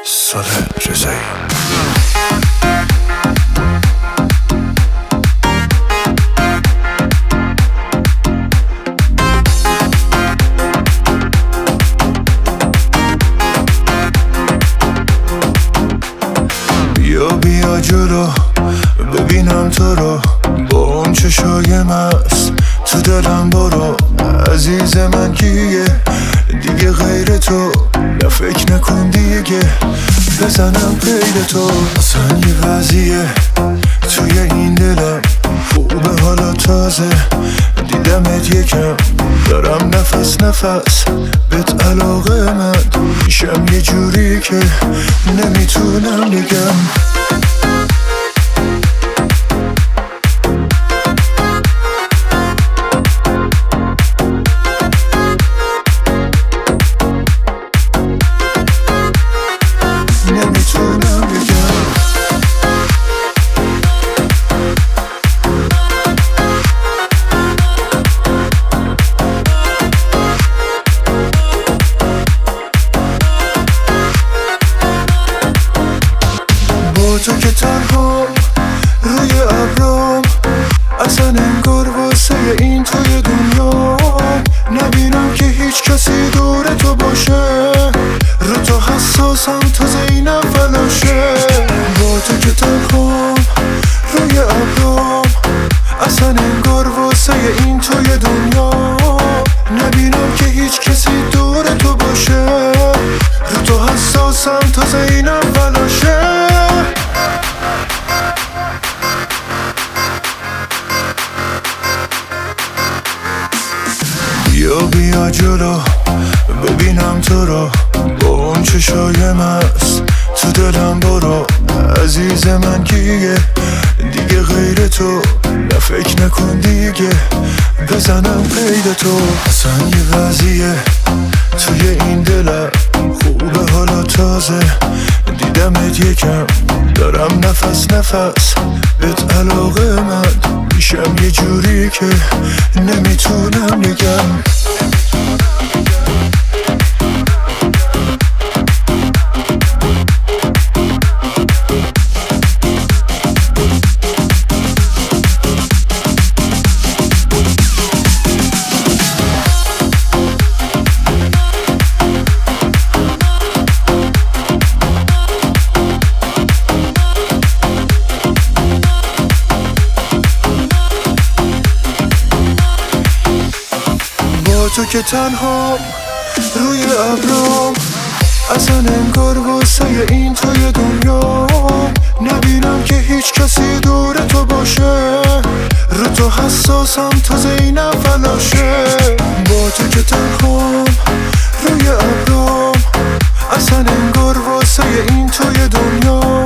صالح رضایی. بیا جلو ببینم تو رو، با اون چشای مست تو دلم برو. عزیز من کیه دیگه غیر تو؟ نه فکر نکن دیگه بزنم قید تو. اصلا یه وضعیه توی این دلم خوبه حالا تازه دیدمت یکم، دارم نفس نفس بهت علاقه من میشم یه جوری که نمیتونم بگم. تو که تنها روی ابرام، اصلا انگار واسه این توی دنیا نبینم که هیچ کسی دور تو باشه. رو تو حساسم تازه اینم فلاشه. با تو که تنها روی ابرام، اصلا انگار واسه این توی دنیا نبینم که هیچ کسی دور تو باشه. رو تو حساسم تازه اینم فلاشه. بیا جلو ببینم تو رو، با اون چشای مست تو دلم برو. عزیز من کیه دیگه غیر تو؟ نه فکر نکن دیگه بزنم قید تو. اصلا یه وضعیه توی این دلم خوبه حالا تازه دیدمت یکم، دارم نفس نفس بهت علاقه من میشم یه جوری که نمیتونم بگم. تو که تنها روی ابرام، اصلا انگار واسه این توی دنیا نبینم که هیچ کسی دور تو باشه. رو تو حساسم تازه اینم فلاشه. با تو که تنها روی ابرام، اصلا انگار واسه این توی دنیا